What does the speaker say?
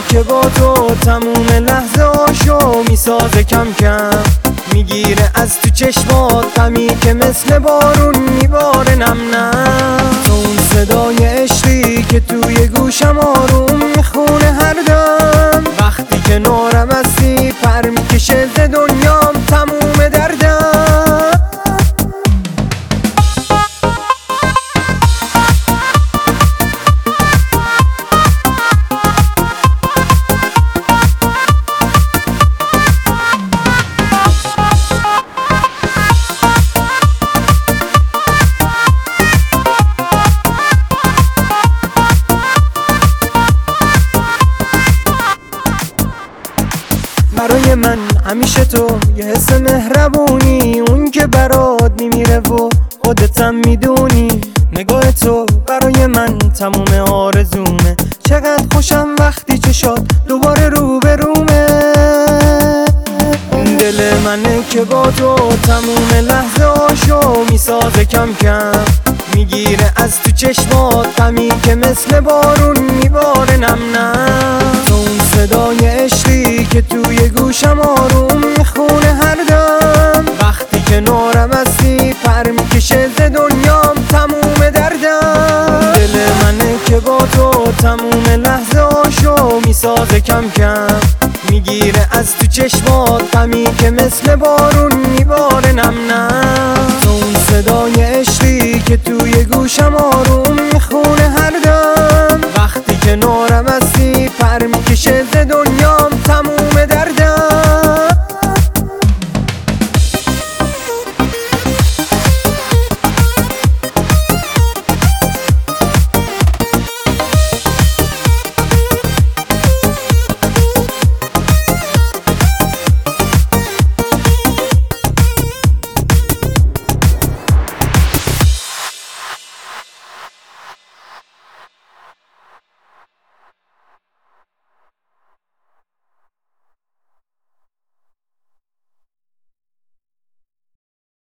که با تو تموم لحظه هاشو میسازه کم کم، میگیره از تو چشمات غمی که مثل بارون میباره نم نم. تو اون صدای عشقی که توی گوشم آروم میخونه هر دم، وقتی که نارم هستی پر میکشه ز دنیام تموم دردم. برای من همیشه تو یه حس مهربونی، اون که برات میمیره و خودتم میدونی. نگاه تو برای من تموم آرزومه، چقدر خوشم وقتی چشات دوباره روبرومه. دل منه که با تو تموم لحظه هاشو میسازه کم کم، میگیره از تو چشمات غمی که مثل بارون میباره نم نم. تو اون صدای عشقی که توی گوشم آروم میخونه هر دم، وقتی که نارم هستی پر میکشه ز دنیام تموم دردم. دل منه که با تو تموم لحظه هاشو میسازه کم کم، میگیره از تو چشمات غمی که مثل بارون میباره نم نم. تو اون صدای عشقی که توی گوشم آروم میخونه هر دم، وقتی که نارم هستی پر میکشه ز دنیام تموم